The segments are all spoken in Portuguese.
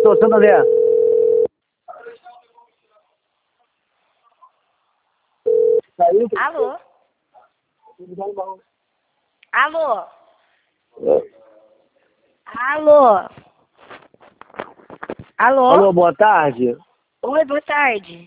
Sou Santander. Saiu? Alô? Alô? Alô? Alô? Alô, boa tarde. Oi, boa tarde.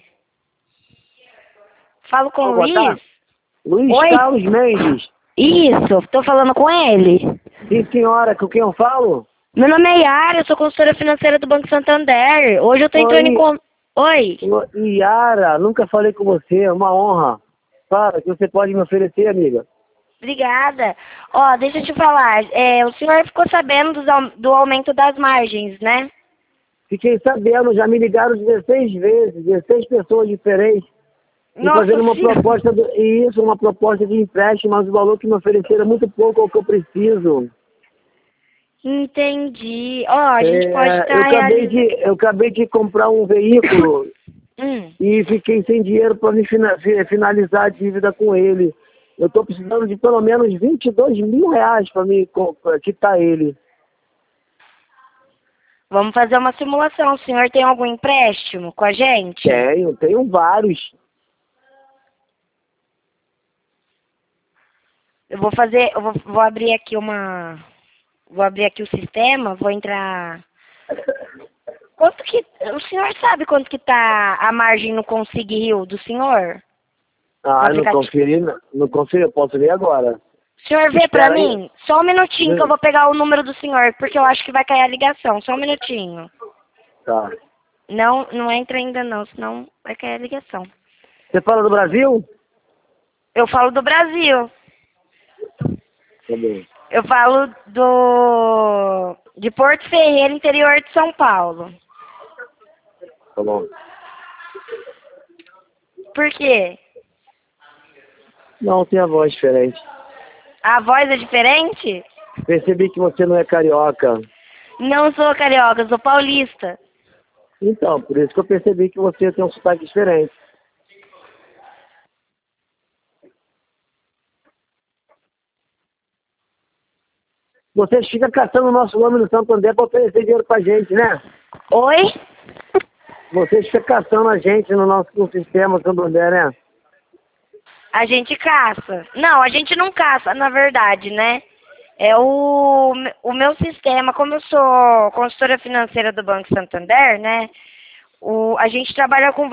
Falo com o Boa Luiz? tarde. Luiz Oi? Carlos Mendes. Isso, tô falando com ele. Sim, senhora, com quem eu falo? Meu nome é Yara, eu sou consultora financeira do Banco Santander. Hoje eu tô entrando em... Oi? Yara, nunca falei com você, é uma honra. Fala, que você pode me oferecer, amiga? Obrigada. Ó, deixa eu te falar, o senhor ficou sabendo do aumento das margens, né? Fiquei sabendo, já me ligaram 16 vezes, 16 pessoas diferentes, e Nossa fazendo uma senhora. proposta, uma proposta de empréstimo, mas o valor que me ofereceram é muito pouco ao que eu preciso. Entendi. Ó, a gente pode estar realizando... Eu acabei de comprar um veículo e fiquei sem dinheiro para me finalizar a dívida com ele. Eu estou precisando de pelo menos R$ 22.000 para me quitar ele. Vamos fazer uma simulação. O senhor tem algum empréstimo com a gente? Tenho vários. Vou abrir aqui Vou abrir aqui o sistema, vou entrar... O senhor sabe quanto que tá a margem no Consig Rio do senhor? Ah, não conferi, eu posso ver agora. O senhor vê pra mim? Só um minutinho que eu vou pegar o número do senhor, porque eu acho que vai cair a ligação. Só um minutinho. Tá. Não entra ainda não, senão vai cair a ligação. Você fala do Brasil? Eu falo do Brasil. Tá bem. Eu falo de Porto Ferreira, interior de São Paulo. Tá bom. Por quê? Não, tem a voz diferente. A voz é diferente? Percebi que você não é carioca. Não sou carioca, sou paulista. Então, por isso que eu percebi que você tem um sotaque diferente. Vocês ficam caçando o nosso nome no Santander para oferecer dinheiro pra gente, né? Oi? Vocês ficam caçando a gente no sistema Santander, né? A gente caça. Não, a gente não caça, na verdade, né? É o meu sistema, como eu sou consultora financeira do Banco Santander, né? A gente trabalha com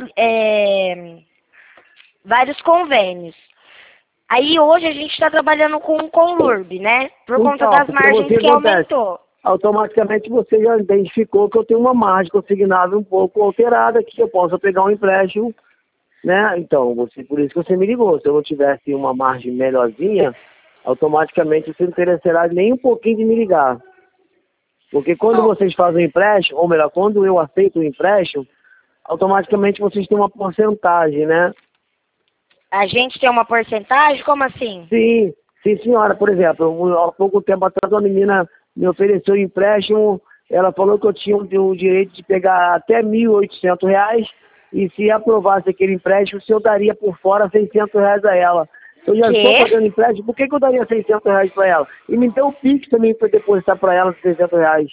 vários convênios. Aí hoje a gente está trabalhando com o Conlurb, né? Por conta das margens que aumentou. Automaticamente você já identificou que eu tenho uma margem consignável um pouco alterada, que eu possa pegar um empréstimo, né? Então, por isso que você me ligou. Se eu não tivesse uma margem melhorzinha, automaticamente você não terá nem um pouquinho de me ligar. Porque quando vocês fazem um empréstimo, ou melhor, quando eu aceito um empréstimo, automaticamente vocês têm uma porcentagem, né? A gente tem uma porcentagem? Como assim? Sim, senhora. Por exemplo, há pouco tempo atrás uma menina me ofereceu um empréstimo, ela falou que eu tinha o direito de pegar até R$ 1.800 e se aprovasse aquele empréstimo, se eu daria por fora R$ 600 a ela. Eu já estou pagando empréstimo, por que eu daria R$ 600 para ela? E me deu o Pix também para depositar para ela R$ 600.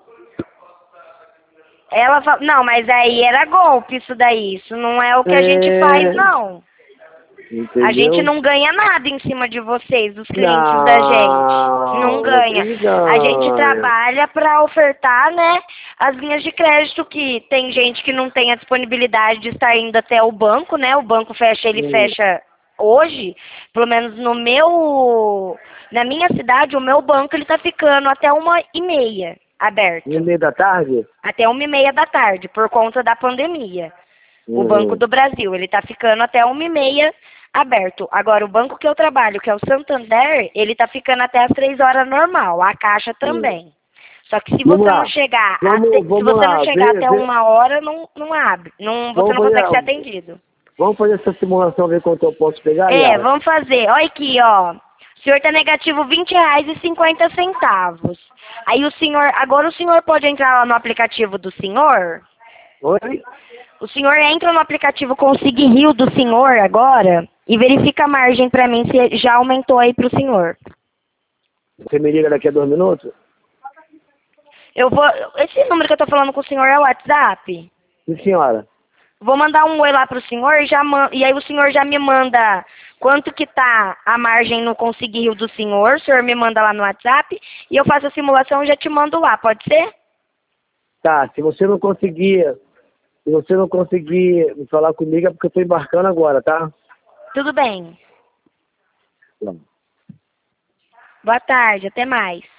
Ela fala, não, mas aí era golpe isso daí, isso não é o que a gente faz, não. Entendeu? A gente não ganha nada em cima de vocês, dos clientes da gente. Não ganha. A gente trabalha para ofertar, né, as linhas de crédito, que tem gente que não tem a disponibilidade de estar indo até o banco, né? O banco fecha hoje, pelo menos na minha cidade, o meu banco ele tá ficando até 1h30 aberto. 1h30 da tarde? Até 1h30 da tarde, por conta da pandemia. O Banco do Brasil, ele tá ficando até 1h30 aberto. Agora, o banco que eu trabalho, que é o Santander, ele tá ficando até as 3 horas normal. A Caixa também. Só que se você não chegar, até 1h, não abre. Você não consegue ser atendido. Vamos fazer essa simulação, ver quanto eu posso pegar? Vamos fazer. Olha aqui, ó. O senhor tá negativo R$ 20,50. Aí agora o senhor pode entrar lá no aplicativo do senhor? Oi? O senhor entra no aplicativo Consig Rio do senhor agora e verifica a margem para mim se já aumentou aí pro senhor. Você me liga daqui a 2 minutos? Esse número que eu tô falando com o senhor é o WhatsApp? Sim, senhora. Vou mandar um oi lá pro senhor e aí o senhor já me manda quanto que tá a margem no consignio do senhor. O senhor me manda lá no WhatsApp e eu faço a simulação e já te mando lá, pode ser? Tá, se você não conseguir me falar comigo é porque eu tô embarcando agora, tá? Tudo bem. Não. Boa tarde, até mais.